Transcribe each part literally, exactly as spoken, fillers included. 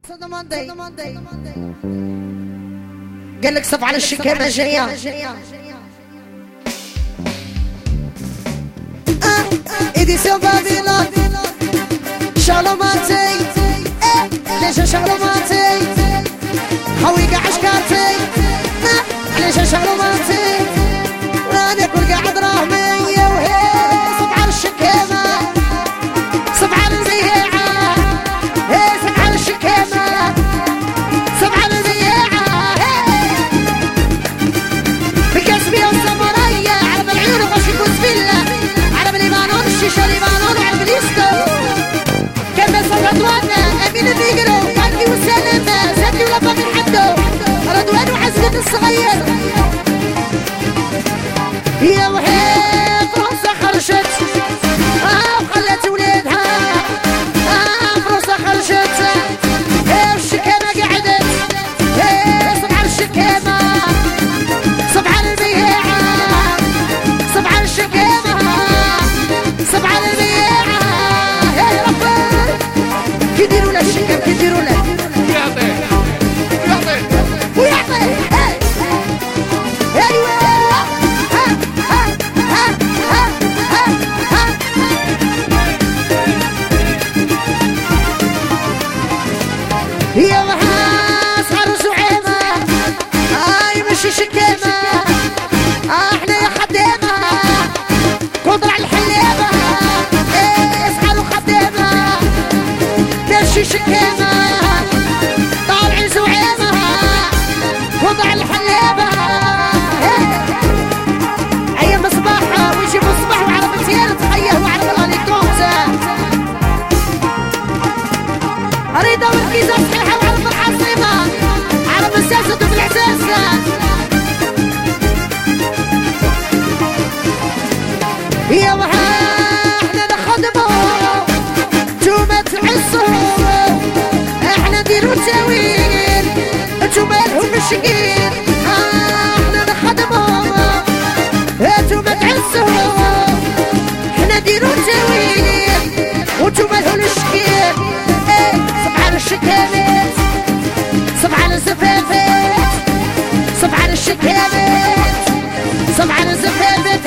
قال لك صف على الشكامة جاية ايدي سوبابيلون شالوماتي ليش شالوماتي خوي قاع عشكاتي ليش شالوماتي انا كل قاعد راهمية وهي صف على الشكامة صف على البيعة هي صف على الشكامة صف على البيعة بكسبي والسمرية عرب العيون وغش يكون سفلة عرب الليبانون الشيشة ليبانون وعرب اليسكو كما صف رضوانا امين النيجرو قلبي وسلامة زادي ولا باقي حدو رضوان وعزة الصغير يا وحيد فرنسا خرجت اه وخلت ولادها اه فرنسا خرجت ايه والشكامة قعدت ايه صب على الشكامة صب على البياعة صب على الشكامة صب على البياعة ايه رفض كيديروا له الشكام كيديروا له ويعطي ويعطي ويعطي ايوه يا وحاس عروس وعيمة هاي مش شكامة احنا يا خدامة قدر على الحلابة ايه اسحلوا خدامة ماشي شكامة طالعين زعيمة قدر على الحلابة ايام مصباح ويجي مصباح وعرب مزيان تخيه وعرب الاليكومزة اريدة والكيزة صحيحة وعرب العاصمة عرب الساسة في العساسة يا وها احنا نخدمو انتوما تعزو احنا نديرو تاويل انتوما لهم الشقير احنا نخدمو انتوما تعزو احنا نديرو تاويل وانتوما لهم الشقير صب على الشكامات صب على الزفافات صب على الشكامات صب على الزفافات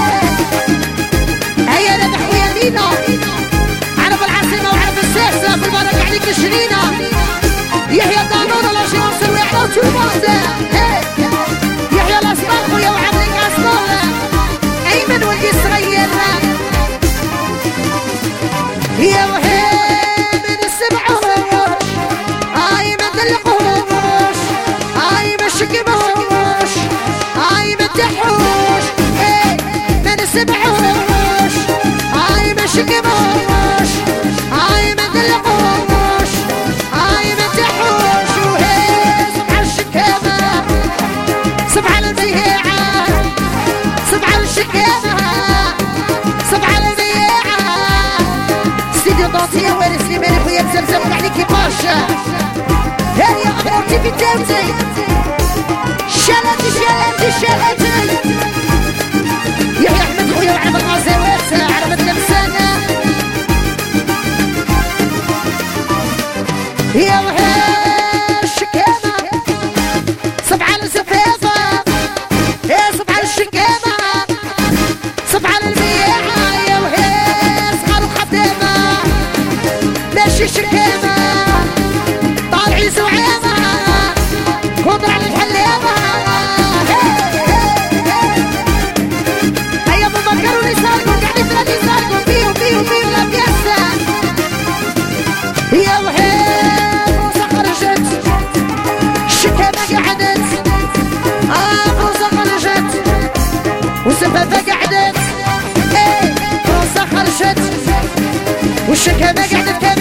هيا انا بحوية مينا عرب العاصمة وعرب الساسة في البركة عليك شرينا يحيى الدانون الله شي وصل ويعطوا تلموزة يحيى الأصباح خويا وعملك أصباح أيمن ولدي الصغير يا وهي من السبعوش هاي ما تلقوش هاي ما شكموش هاي ما تحوش ايه من السبعوش هاي ما شكموش هاي ما تلقوش هاي ما تحوش وهي صب على الشكامة صب على البياعة صب على الشكامة صب على البياعة سيدي ضاطية وارثني مالي خويا بزمزم وعليكي باشا هاي يا أخوتي في تاوتي شلاتي شلاتي شلاتي يحيى أحمد خويا وعرب الغازوات عرب التمسانة يا وهي الشكامة صب على الزفافة يا صب على الشكامة صب على البياعة يا وهي صغار الخدامة ماشي شكامة طالعي زعامة قدر على الحلابة هيا ابو بكر ونساركم قاعدين ترى نساركم فيهم فيهم فيهم لا بياسة يا وهي فروسة خرجت الشكامة قعدت اه فروسة خرجت والزفافة قعدت ايه فروسة خرجت والشكامة قعدت كامل